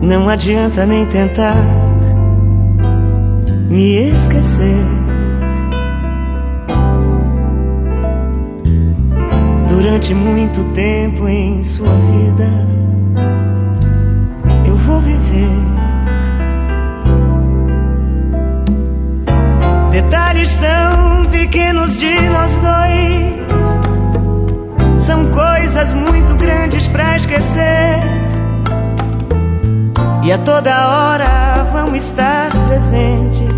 Não adianta nem tentar me esquecer. Durante muito tempo em sua vida eu vou viver. Detalhes tão pequenos de nós dois são coisas muito grandes pra esquecer. E a toda hora vão estar presentes.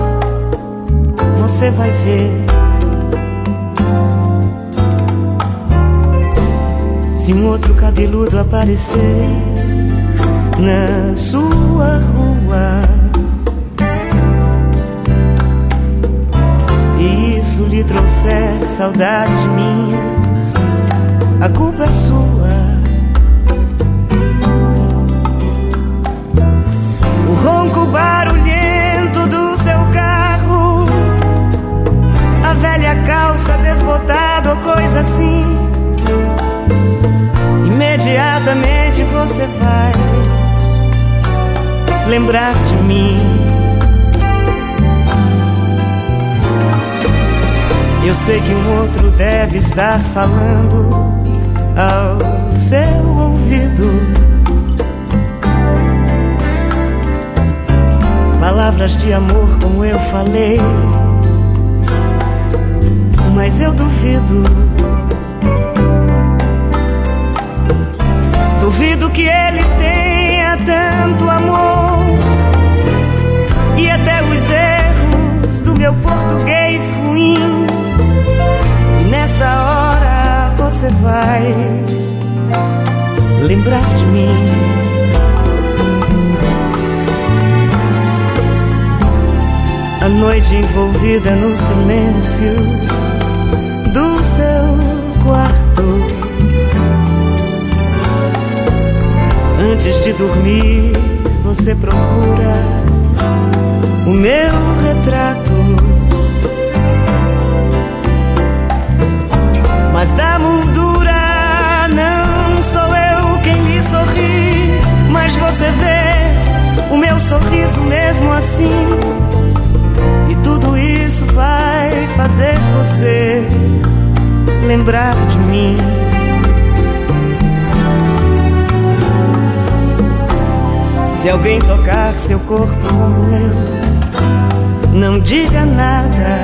Você vai ver. Se um outro cabeludo aparecer na sua rua e isso lhe trouxer saudades minhas, a culpa é sua. O ronco barulhento do seu carro, a velha calça desbotada ou coisa assim, imediatamente você vai lembrar de mim. Eu sei que um outro deve estar falando ao seu ouvido palavras de amor como eu falei, mas eu duvido. Duvido que ele tenha tanto amor e até os erros do meu português ruim. E nessa hora você vai lembrar de mim. A noite envolvida no silêncio do seu quarto, antes de dormir você procura o meu retrato. Mas da moldura não sou eu quem lhe sorri, mas você vê o meu sorriso mesmo assim. E tudo isso vai fazer você lembrar de mim. Se alguém tocar seu corpo como eu, não diga nada.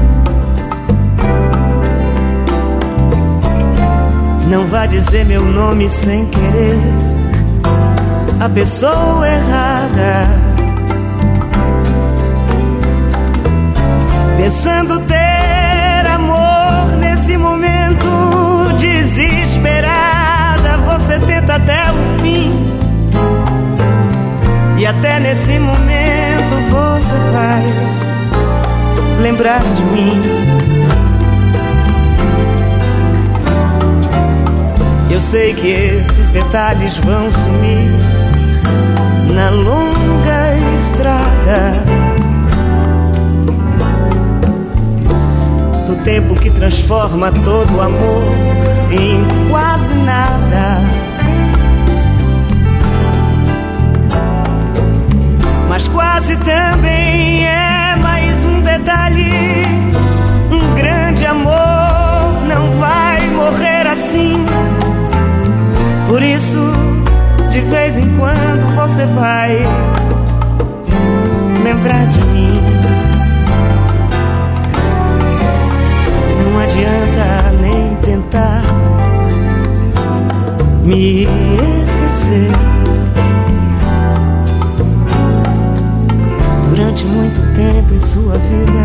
Não vá dizer meu nome sem querer a pessoa errada. Pensando ter amor nesse momento, desesperada, você tenta até o fim. E até nesse momento você vai lembrar de mim. Eu sei que esses detalhes vão sumir na longa estrada do tempo que transforma todo o amor em quase nada. Mas quase também é mais um detalhe. Um grande amor não vai morrer assim. Por isso, de vez em quando você vai lembrar de mim. Não adianta nem tentar me esquecer. Durante muito tempo em sua vida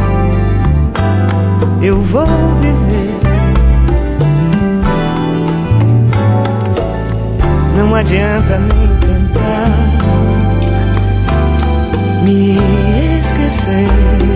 eu vou viver. Não adianta nem tentar me esquecer.